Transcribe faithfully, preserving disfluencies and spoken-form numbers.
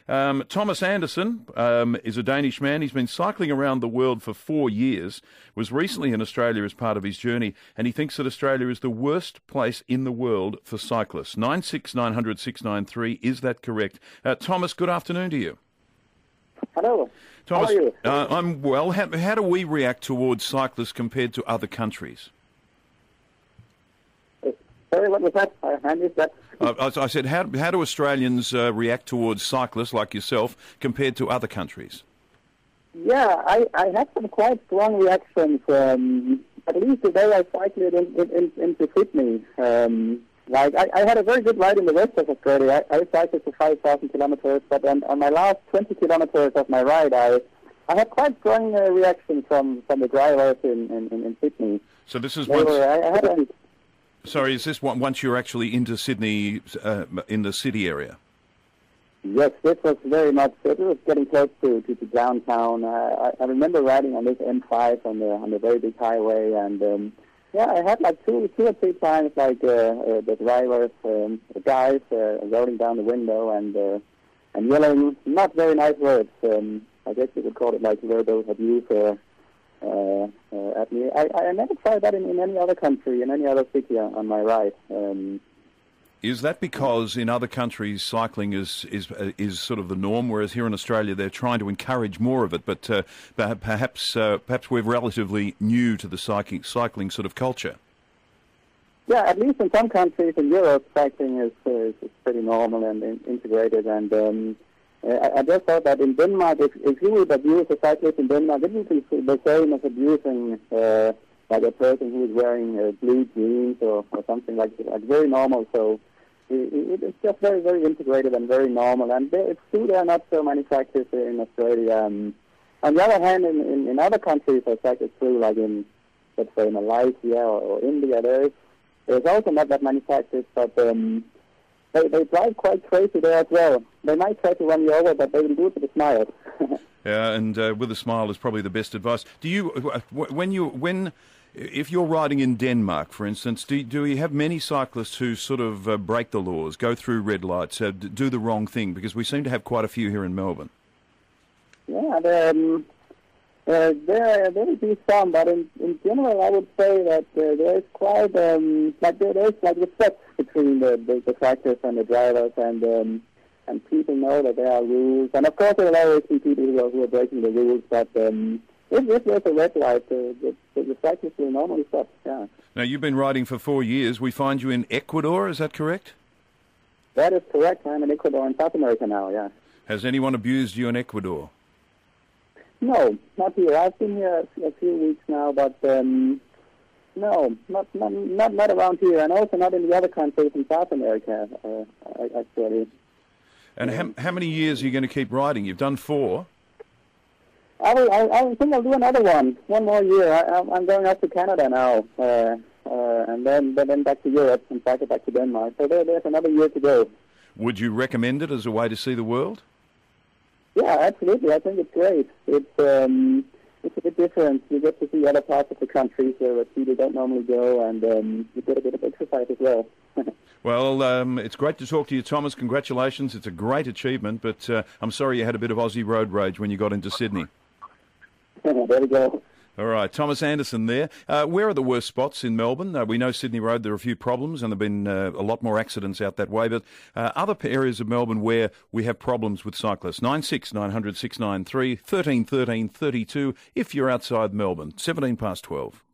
Um, Thomas Andersen um, is a Danish man. He's been cycling around the world for four years, was recently in Australia as part of his journey, and he thinks that Australia is the worst place in the world for cyclists. nine six nine hundred six nine three, is that correct? Uh, Thomas, good afternoon to you. Hello. Thomas, How are you? Uh, I'm well. How, how do we react towards cyclists compared to other countries? Sorry, what was that? I I missed that. Uh, I said, how, how do Australians uh, react towards cyclists like yourself compared to other countries? Yeah, I, I had some quite strong reactions. Um, at least the day I cycled in, in, in, into Sydney. Um, like I, I had a very good ride in the west of Australia. I, I cycled for five thousand kilometers, but on, on my last twenty kilometers of my ride, I I had quite strong uh, reactions from, from the drivers in, in, in Sydney. So this is They once. were, I, I had a, Sorry, is this one, once you're actually into Sydney, uh, in the city area? Yes, this was very much. It was getting close to, to, to downtown. Uh, I, I remember riding on this M five on the on the very big highway, and um, yeah, I had like two two or three times like uh, uh, the drivers, um, the guys uh, rolling down the window and uh, and yelling not very nice words. Um, I guess you could call it like verbal abuse. Uh, Uh, uh, at me. I, I never tried that in, in any other country, in any other city on, on my ride. Um, Is that because in other countries cycling is is uh, is sort of the norm, whereas here in Australia they're trying to encourage more of it? But uh, perhaps uh, perhaps we're relatively new to the cycling cycling sort of culture. Yeah, at least in some countries in Europe, cycling is, uh, is pretty normal and in, integrated. And um, I, I just thought that in Denmark, if, if you would abuse a cyclist in Denmark, it would be the same as abusing uh, like a person who is wearing uh, blue jeans or, or something like that. Like very normal. So it, it, it's just very, very integrated and very normal. And there, it's true there are not so many cyclists in Australia. Um, on the other hand, in, in, in other countries, I cycle through, like in, let's say, Malaysia or, or India, there is there's also not that many cyclists, but um, They, they drive quite crazy there as well. They might try to run you over, but they will do it with a smile. Yeah, and uh, with a smile is probably the best advice. Do you, when you, when, if you're riding in Denmark, for instance, do do you have many cyclists who sort of uh, break the laws, go through red lights, uh, do the wrong thing? Because we seem to have quite a few here in Melbourne. Yeah, um, uh, there there will be some, but in, in general, I would say that uh, there is quite um, like there is like respect between the, the, the cyclists and the drivers, and um, and people know that there are rules. And of course, there will always be people who are, who are breaking the rules. But um, if, if there's a red light, uh, the, the, the cyclists will normally stop. Yeah. Now, you've been riding for four years. We find you in Ecuador. Is that correct? That is correct. I'm in Ecuador in South America now. Yeah. Has anyone abused you in Ecuador? No, not here. I've been here a few weeks now, but um, no, not, not not not around here, and also not in the other countries in South America, uh, actually. And um, how, how many years are you going to keep riding? You've done four. I will. I, I think I'll do another one, one more year. I, I'm going up to Canada now, uh, uh, and then then back to Europe, and back back to Denmark. So there, there's another year to go. Would you recommend it as a way to see the world? Yeah, absolutely. I think it's great. It's um, it's a bit different. You get to see other parts of the country where people don't normally go, and um, you get a bit of exercise as well. Well, um, it's great to talk to you, Thomas. Congratulations. It's a great achievement, but uh, I'm sorry you had a bit of Aussie road rage when you got into Sydney. There we go. All right, Thomas Andersen there. Uh, where are the worst spots in Melbourne? Uh, we know Sydney Road, there are a few problems, and there have been uh, a lot more accidents out that way, but uh, other areas of Melbourne where we have problems with cyclists. nine six nine hundred six nine three, thirteen thirteen thirty-two if you're outside Melbourne, seventeen past twelve.